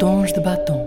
Tons de Batom.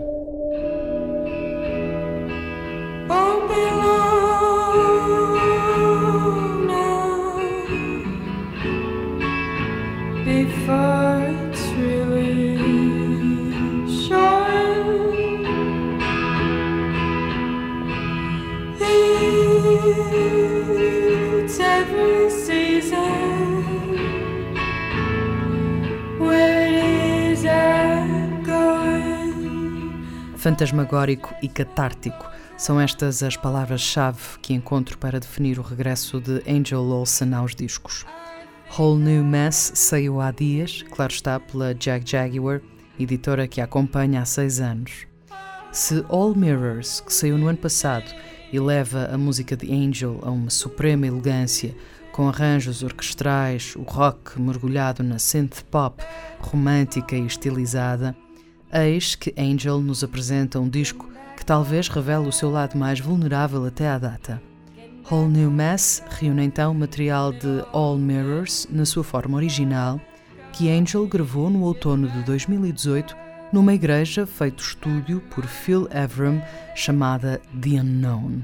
Fantasmagórico e catártico são estas as palavras-chave que encontro para definir o regresso de Angel Olsen aos discos. Whole New Mess saiu há dias, claro está, pela Jaguar, editora que a acompanha há 6 anos. Se All Mirrors, que saiu no ano passado, eleva a música de Angel a uma suprema elegância, com arranjos orquestrais, o rock mergulhado na synth-pop romântica e estilizada, eis que Angel nos apresenta um disco que talvez revele o seu lado mais vulnerável até à data. Whole New Mess reúne então o material de All Mirrors na sua forma original, que Angel gravou no outono de 2018 numa igreja feito estúdio por Phil Evram, chamada The Unknown.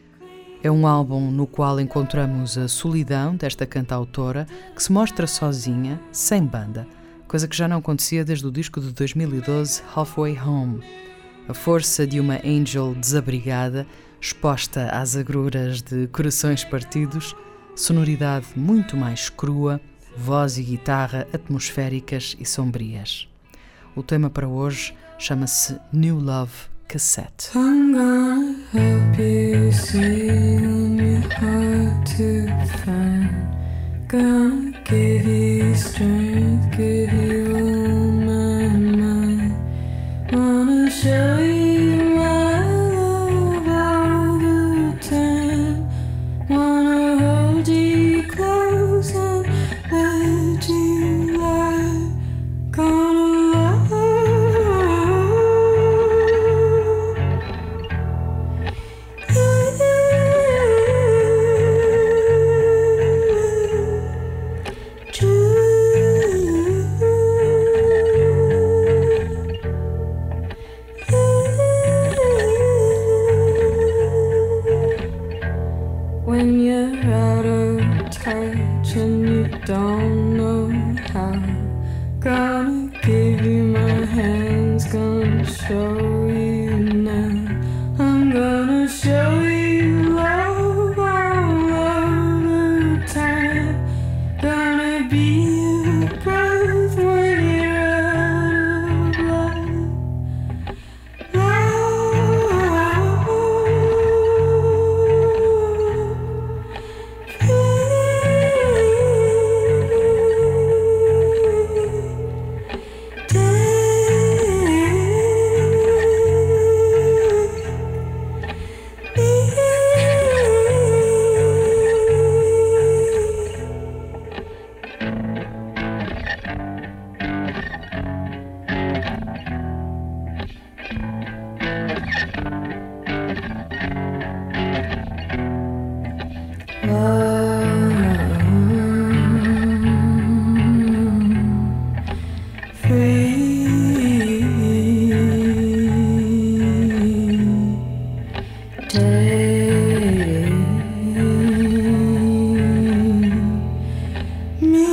É um álbum no qual encontramos a solidão desta cantautora que se mostra sozinha, sem banda, coisa que já não acontecia desde o disco de 2012, Halfway Home. A força de uma Angel desabrigada, exposta às agruras de corações partidos, sonoridade muito mais crua, voz e guitarra atmosféricas e sombrias. O tema para hoje chama-se New Love Cassette. I'm gonna help you see you're hard to find. Gonna give you strength, give you all my mind. Wanna show you my love all the time. Wanna hold you close and let you lie. Gonna love when you're out of touch and you don't know how. Gonna give you my hands, gonna show you now. I'm gonna show you love all the time. Gonna be your breath when you're out of me.